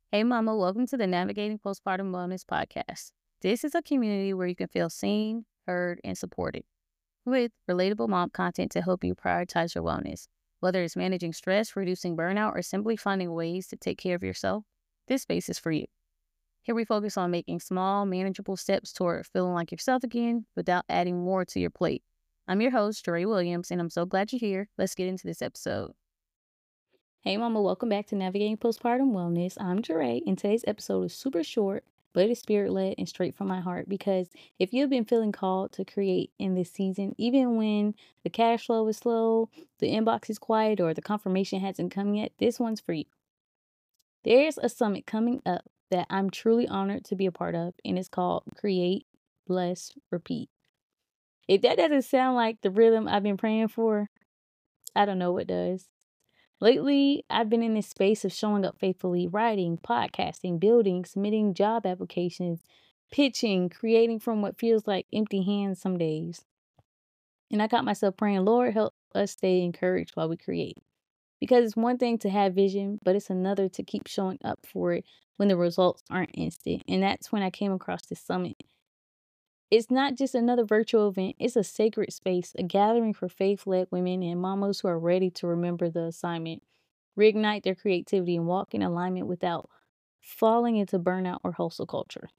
Hey, Mama, welcome to the Navigating Postpartum Wellness podcast. This is a community where you can feel seen, heard, and supported with relatable mom content to help you prioritize your wellness. Whether it's managing stress, reducing burnout, or simply finding ways to take care of yourself, this space is for you. Here we focus on making small, manageable steps toward feeling like yourself again without adding more to your plate. I'm your host, Jeray Williams, and I'm so glad you're here. Let's get into this episode. Hey, Mama, welcome back to Navigating Postpartum Wellness. I'm Jeray, and today's episode is super short, but it's spirit-led and straight from my heart because if you've been feeling called to create in this season, even when the cash flow is slow, the inbox is quiet, or the confirmation hasn't come yet, this one's for you. There's a summit coming up that I'm truly honored to be a part of, and it's called Create, Bless, Repeat. If that doesn't sound like the rhythm I've been praying for, I don't know what does. Lately, I've been in this space of showing up faithfully, writing, podcasting, building, submitting job applications, pitching, creating from what feels like empty hands some days. And I got myself praying, Lord, help us stay encouraged while we create. Because it's one thing to have vision, but it's another to keep showing up for it when the results aren't instant. And that's when I came across this summit. It's not just another virtual event, it's a sacred space, a gathering for faith-led women and mamas who are ready to remember the assignment, reignite their creativity, and walk in alignment without falling into burnout or hustle culture.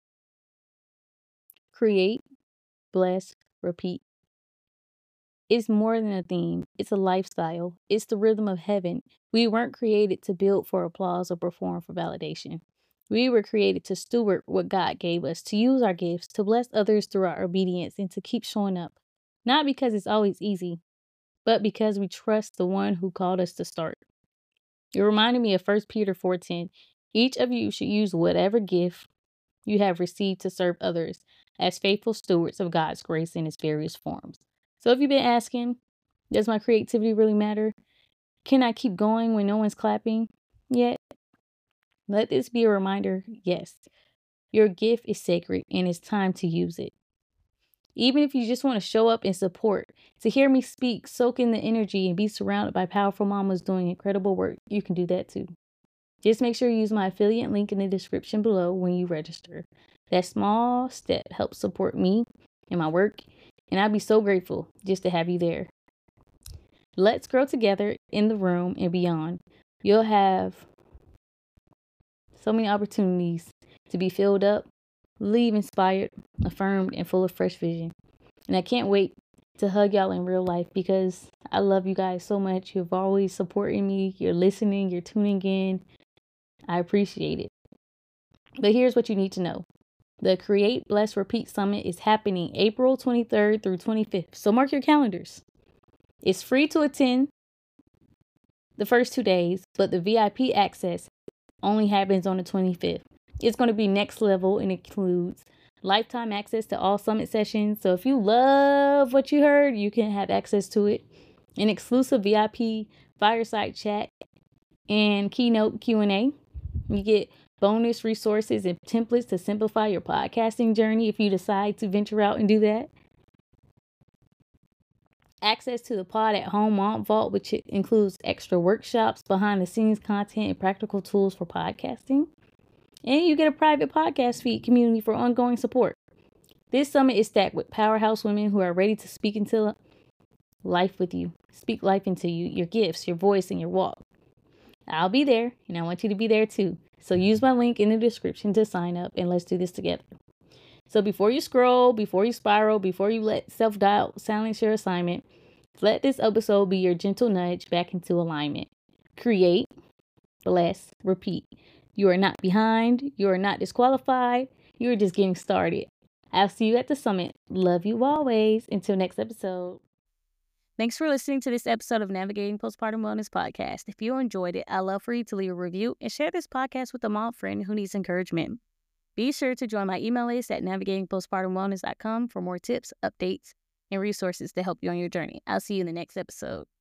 Create, bless, repeat. It's more than a theme, it's a lifestyle, it's the rhythm of heaven. We weren't created to build for applause or perform for validation. We were created to steward what God gave us, to use our gifts, to bless others through our obedience, and to keep showing up. Not because it's always easy, but because we trust the one who called us to start. It reminded me of 1 Peter 4:10. Each of you should use whatever gift you have received to serve others as faithful stewards of God's grace in its various forms. So if you've been asking, does my creativity really matter? Can I keep going when no one's clapping yet? Let this be a reminder, yes, your gift is sacred and it's time to use it. Even if you just want to show up and support, to hear me speak, soak in the energy, and be surrounded by powerful mamas doing incredible work, you can do that too. Just make sure you use my affiliate link in the description below when you register. That small step helps support me and my work, and I'd be so grateful just to have you there. Let's grow together in the room and beyond. You'll have so many opportunities to be filled up, leave inspired, affirmed, and full of fresh vision. And I can't wait to hug y'all in real life because I love you guys so much. You've always supported me. You're listening. You're tuning in. I appreciate it. But here's what you need to know. The Create, Bless, Repeat Summit is happening April 23rd through 25th. So mark your calendars. It's free to attend the first 2 days, but the VIP access only happens on the 25th. It's going to be next level and includes lifetime access to all summit sessions. So if you love what you heard, you can have access to it. An exclusive VIP fireside chat and keynote Q&A. You get bonus resources and templates to simplify your podcasting journey if you decide to venture out and do that. Access to the Pod at Home Mom Vault, which includes extra workshops, behind the scenes content, and practical tools for podcasting. And you get a private podcast feed community for ongoing support. This summit is stacked with powerhouse women who are ready to speak into life with you. Speak life into you, your gifts, your voice, and your walk. I'll be there, and I want you to be there too. So use my link in the description to sign up, and let's do this together. So before you scroll, before you spiral, before you let self-doubt silence your assignment, let this episode be your gentle nudge back into alignment. Create, bless, repeat. You are not behind. You are not disqualified. You are just getting started. I'll see you at the summit. Love you always. Until next episode. Thanks for listening to this episode of Navigating Postpartum Wellness Podcast. If you enjoyed it, I'd love for you to leave a review and share this podcast with a mom friend who needs encouragement. Be sure to join my email list at navigatingpostpartumwellness.com for more tips, updates, and resources to help you on your journey. I'll see you in the next episode.